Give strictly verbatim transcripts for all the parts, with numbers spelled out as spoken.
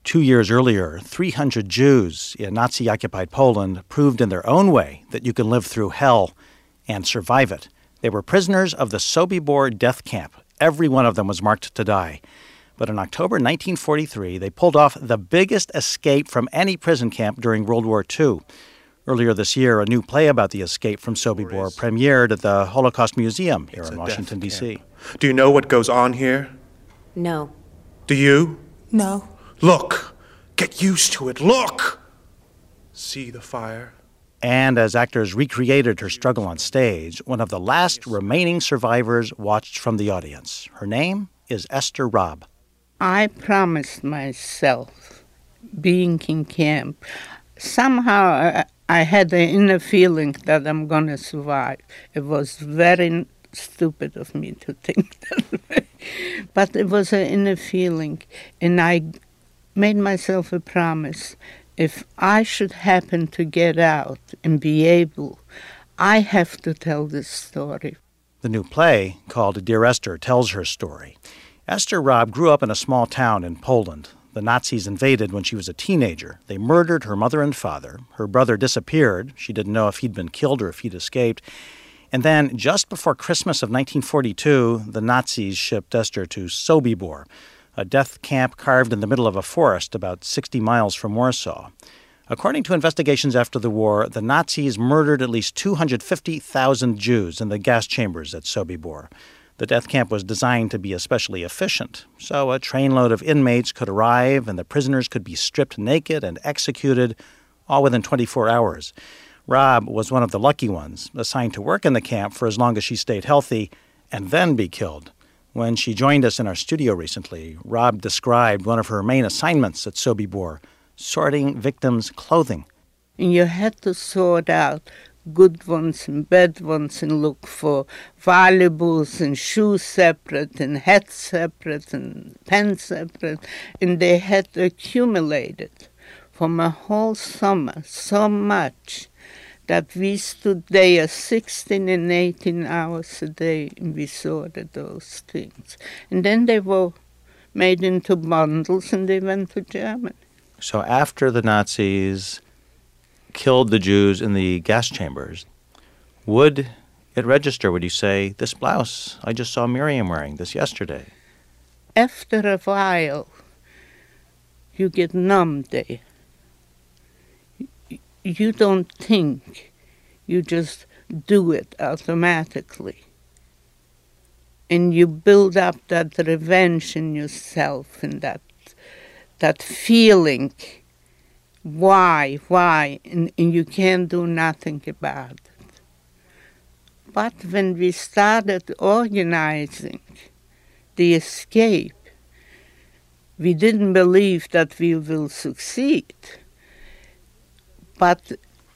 Two years earlier, three hundred Jews in Nazi-occupied Poland proved in their own way that you can live through hell and survive it. They were prisoners of the Sobibor death camp. Every one of them was marked to die. But in October nineteen forty-three, they pulled off the biggest escape from any prison camp during World War Two. Earlier this year, a new play about the escape from Sobibor premiered at the Holocaust Museum here in Washington, D C Do you know what goes on here? No. Do you? No. Look! Get used to it. Look! See the fire? And as actors recreated her struggle on stage, one of the last remaining survivors watched from the audience. Her name is Esther Robb. I promised myself, being in camp, somehow I, I had the inner feeling that I'm going to survive. It was very stupid of me to think that way. But it was an inner feeling, and I made myself a promise. If I should happen to get out and be able, I have to tell this story. The new play, called Dear Esther, tells her story. Esther Robb grew up in a small town in Poland. The Nazis invaded when she was a teenager. They murdered her mother and father. Her brother disappeared. She didn't know if he'd been killed or if he'd escaped. And then, just before Christmas of nineteen forty-two, the Nazis shipped Esther to Sobibor, a death camp carved in the middle of a forest about sixty miles from Warsaw. According to investigations after the war, the Nazis murdered at least two hundred fifty thousand Jews in the gas chambers at Sobibor. The death camp was designed to be especially efficient, so a trainload of inmates could arrive and the prisoners could be stripped naked and executed all within twenty-four hours. Robb was one of the lucky ones, assigned to work in the camp for as long as she stayed healthy and then be killed. When she joined us in our studio recently, Robb described one of her main assignments at Sobibor, sorting victims' clothing. And you had to sort out good ones and bad ones and look for valuables and shoes separate and hats separate and pens separate. And they had accumulated from a whole summer so much that we stood there sixteen and eighteen hours a day and we sorted those things. And then they were made into bundles and they went to Germany. So after the Nazis killed the Jews in the gas chambers, would it register? Would you say, this blouse, I just saw Miriam wearing this yesterday? After a while, you get numb there. You don't think, you just do it automatically. And you build up that revenge in yourself and that that feeling, why, why, and, and you can't do nothing about it. But when we started organizing the escape, we didn't believe that we will succeed. But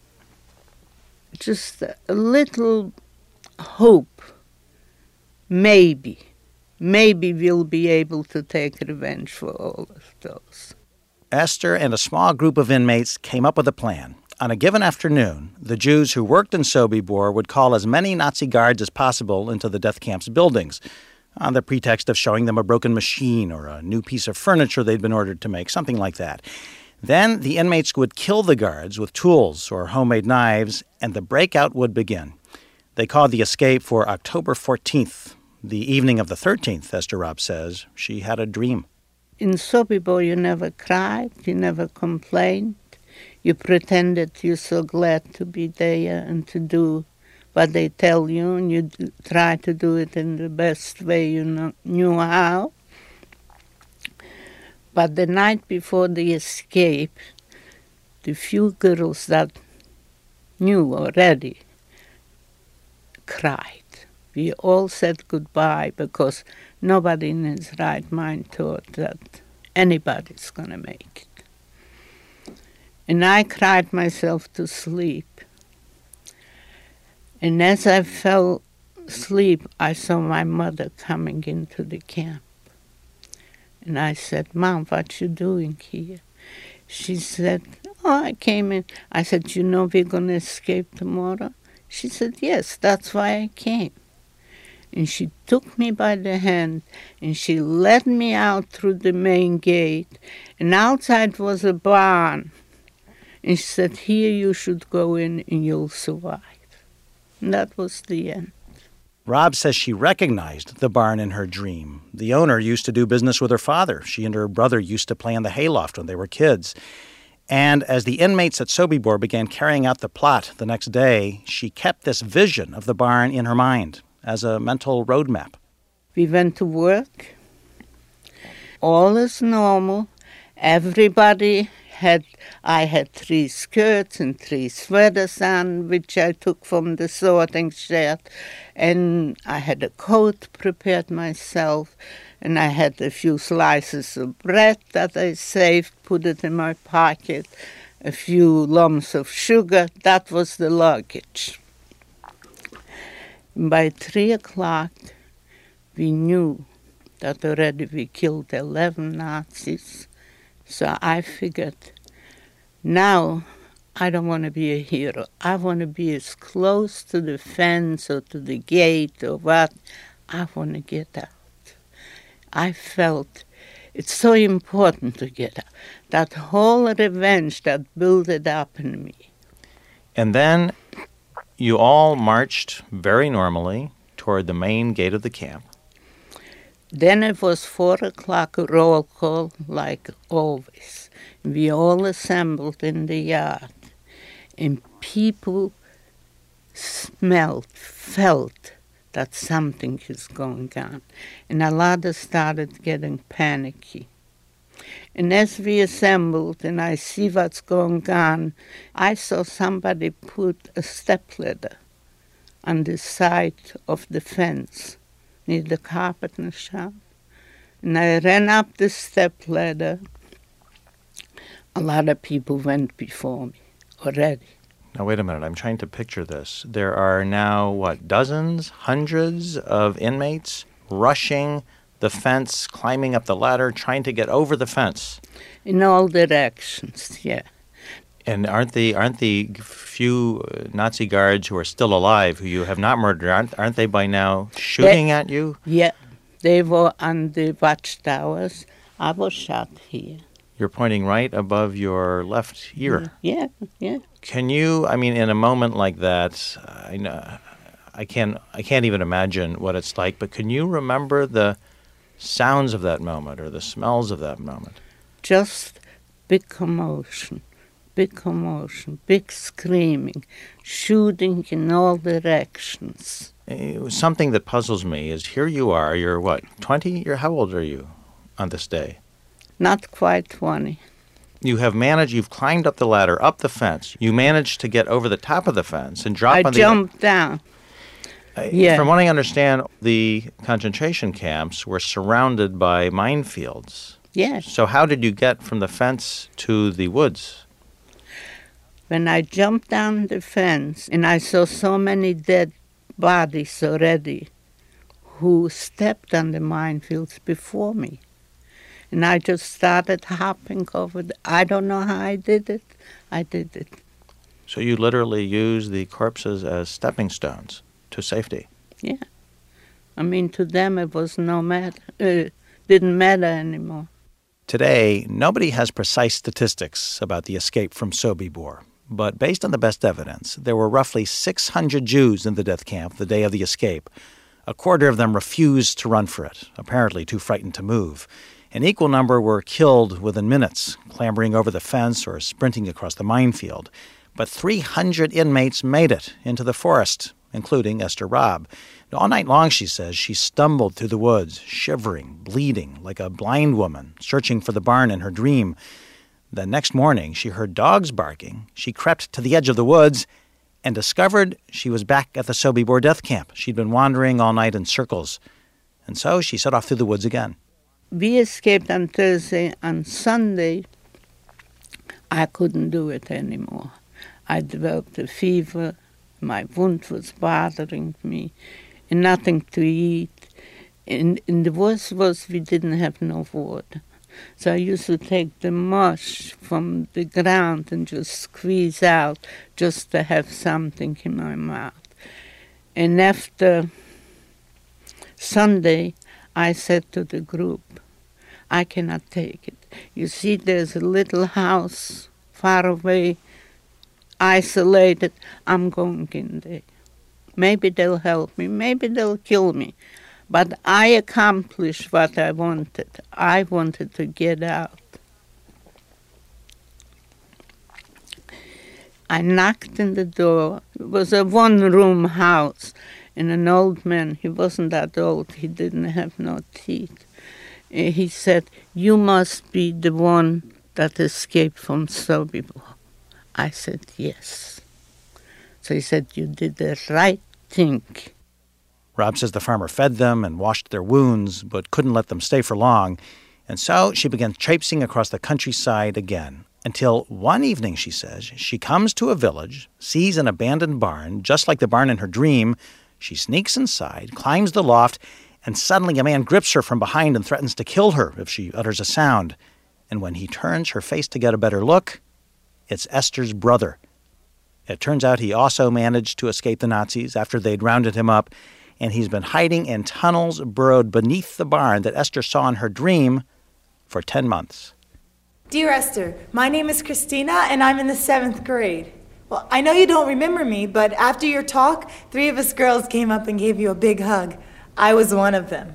just a little hope, maybe, maybe we'll be able to take revenge for all of those. Esther and a small group of inmates came up with a plan. On a given afternoon, the Jews who worked in Sobibor would call as many Nazi guards as possible into the death camp's buildings, on the pretext of showing them a broken machine or a new piece of furniture they'd been ordered to make, something like that. Then the inmates would kill the guards with tools or homemade knives, and the breakout would begin. They called the escape for October fourteenth. The evening of the thirteenth, Esther Robb says, she had a dream. In Sobibor, you never cried, you never complained. You pretended you're so glad to be there and to do what they tell you, and you do, try to do it in the best way you know, knew how. But the night before the escape, the few girls that knew already cried. We all said goodbye because nobody in his right mind thought that anybody's going to make it. And I cried myself to sleep. And as I fell asleep, I saw my mother coming into the camp. And I said, Mom, what you doing here? She said, oh, I came in. I said, you know we're going to escape tomorrow? She said, yes, that's why I came. And she took me by the hand and she led me out through the main gate. And outside was a barn. And she said, here you should go in and you'll survive. And that was the end. Rob says she recognized the barn in her dream. The owner used to do business with her father. She and her brother used to play in the hayloft when they were kids. And as the inmates at Sobibor began carrying out the plot the next day, she kept this vision of the barn in her mind as a mental roadmap. We went to work. All is normal. Everybody had, I had three skirts and three sweaters on, which I took from the sorting shed. And I had a coat prepared myself. And I had a few slices of bread that I saved, put it in my pocket, a few lumps of sugar. That was the luggage. By three o'clock, we knew that already we killed eleven Nazis. So I figured, now I don't want to be a hero. I want to be as close to the fence or to the gate or what. I want to get out. I felt it's so important to get out. That whole revenge that built it up in me. And then you all marched very normally toward the main gate of the camp. Then it was four o'clock, roll call, like always. We all assembled in the yard. And people smelled, felt that something is going on. And a lot of started getting panicky. And as we assembled and I see what's going on, I saw somebody put a stepladder on the side of the fence near the carpenter shop. And I ran up the stepladder. A lot of people went before me already. Now, wait a minute. I'm trying to picture this. There are now, what, dozens, hundreds of inmates rushing the fence, climbing up the ladder, trying to get over the fence. In all directions, yeah. And aren't the aren't the few Nazi guards who are still alive, who you have not murdered, aren't, aren't they by now shooting they, at you? Yeah. They were on the watchtowers. I was shot here. You're pointing right above your left ear. Yeah, yeah. Can you, I mean, in a moment like that, I know, I can't, I can't even imagine what it's like, but can you remember the sounds of that moment or the smells of that moment? Just big commotion, big commotion, big screaming, shooting in all directions. Something that puzzles me is here you are, you're what, twenty? You're, how old are you on this day? Not quite twenty. You have managed, you've climbed up the ladder, up the fence. You managed to get over the top of the fence and drop I on the... I jumped down. Uh, yeah. From what I understand, the concentration camps were surrounded by minefields. Yes. So how did you get from the fence to the woods? When I jumped down the fence and I saw so many dead bodies already who stepped on the minefields before me. And I just started hopping over. The, I don't know how I did it. I did it. So you literally used the corpses as stepping stones to safety? Yeah. I mean, to them it was no matter. Uh, didn't matter anymore. Today, nobody has precise statistics about the escape from Sobibor. But based on the best evidence, there were roughly six hundred Jews in the death camp the day of the escape. A quarter of them refused to run for it, apparently too frightened to move. An equal number were killed within minutes, clambering over the fence or sprinting across the minefield. But three hundred inmates made it into the forest, including Esther Robb. All night long, she says, she stumbled through the woods, shivering, bleeding, like a blind woman, searching for the barn in her dream. The next morning, she heard dogs barking. She crept to the edge of the woods and discovered she was back at the Sobibor death camp. She'd been wandering all night in circles. And so she set off through the woods again. We escaped on Thursday. On Sunday, I couldn't do it anymore. I developed a fever. My wound was bothering me. And nothing to eat. And, and the worst was we didn't have no water. So I used to take the mush from the ground and just squeeze out just to have something in my mouth. And after Sunday, I said to the group, I cannot take it. You see, there's a little house far away, isolated. I'm going in there. Maybe they'll help me. Maybe they'll kill me. But I accomplished what I wanted. I wanted to get out. I knocked on the door. It was a one-room house. And an old man, he wasn't that old, he didn't have no teeth. Uh, he said, you must be the one that escaped from Sobibor. I said, yes. So he said, you did the right thing. Rob says the farmer fed them and washed their wounds, but couldn't let them stay for long. And so she began traipsing across the countryside again, until one evening, she says, she comes to a village, sees an abandoned barn, just like the barn in her dream. She sneaks inside, climbs the loft, and suddenly a man grips her from behind and threatens to kill her if she utters a sound. And when he turns her face to get a better look, it's Esther's brother. It turns out he also managed to escape the Nazis after they'd rounded him up, and he's been hiding in tunnels burrowed beneath the barn that Esther saw in her dream for ten months. Dear Esther, my name is Christina, and I'm in the seventh grade. Well, I know you don't remember me, but after your talk, three of us girls came up and gave you a big hug. I was one of them.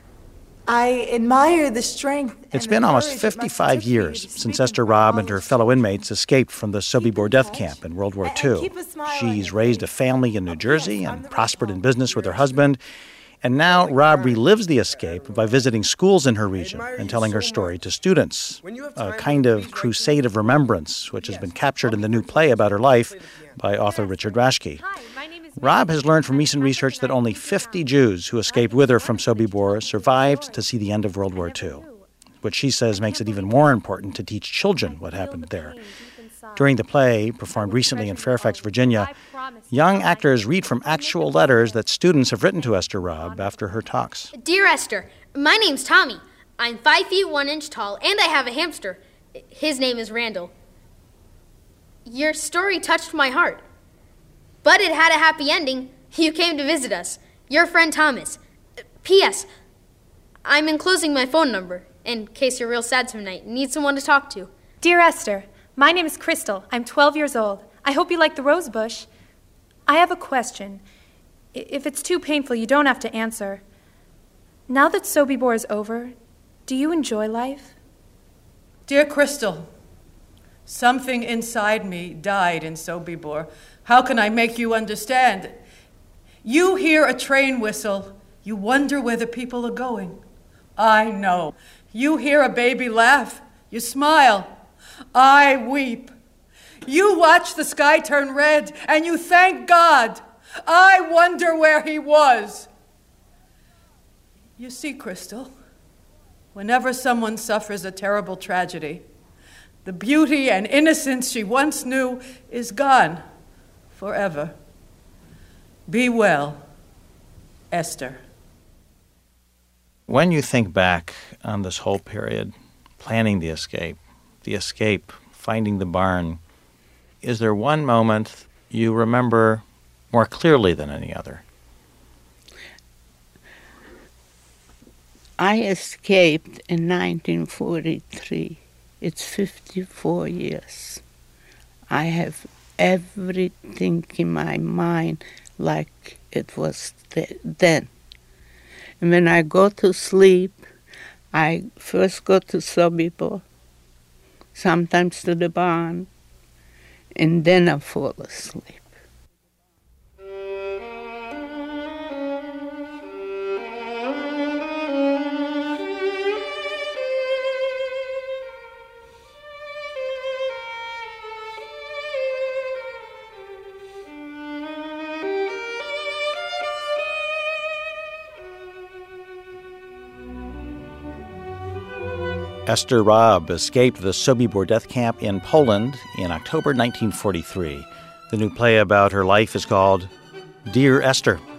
I admire the strength. It's been almost fifty-five years since Esther Robb and her fellow inmates escaped from the Sobibor death camp in World War Two. She's raised a family in New Jersey and prospered in business with her husband. And now Rob relives the escape by visiting schools in her region and telling her story to students, a kind of crusade of remembrance, which has been captured in the new play about her life by author Richard Rashke. Rob has learned from recent research that only fifty Jews who escaped with her from Sobibor survived to see the end of World War Two, which she says makes it even more important to teach children what happened there. During the play, performed recently in Fairfax, Virginia, young actors read from actual letters that students have written to Esther Robb after her talks. Dear Esther, my name's Tommy. I'm five feet one inch tall, and I have a hamster. His name is Randall. Your story touched my heart. But it had a happy ending. You came to visit us. Your friend Thomas. P S. I'm enclosing my phone number, in case you're real sad tonight and need someone to talk to. Dear Esther, my name is Crystal. I'm twelve years old. I hope you like the rose bush. I have a question. If it's too painful, you don't have to answer. Now that Sobibor is over, do you enjoy life? Dear Crystal, something inside me died in Sobibor. How can I make you understand? You hear a train whistle. You wonder where the people are going. I know. You hear a baby laugh. You smile. I weep. You watch the sky turn red, and you thank God. I wonder where he was. You see, Crystal, whenever someone suffers a terrible tragedy, the beauty and innocence she once knew is gone forever. Be well, Esther. When you think back on this whole period, planning the escape, the escape, finding the barn, is there one moment you remember more clearly than any other? I escaped in nineteen forty-three. It's fifty-four years. I have everything in my mind like it was th- then. And when I go to sleep, I first go to Sobibor, sometimes to the barn, and then I fall asleep. Esther Robb escaped the Sobibor death camp in Poland in October nineteen forty-three. The new play about her life is called Dear Esther.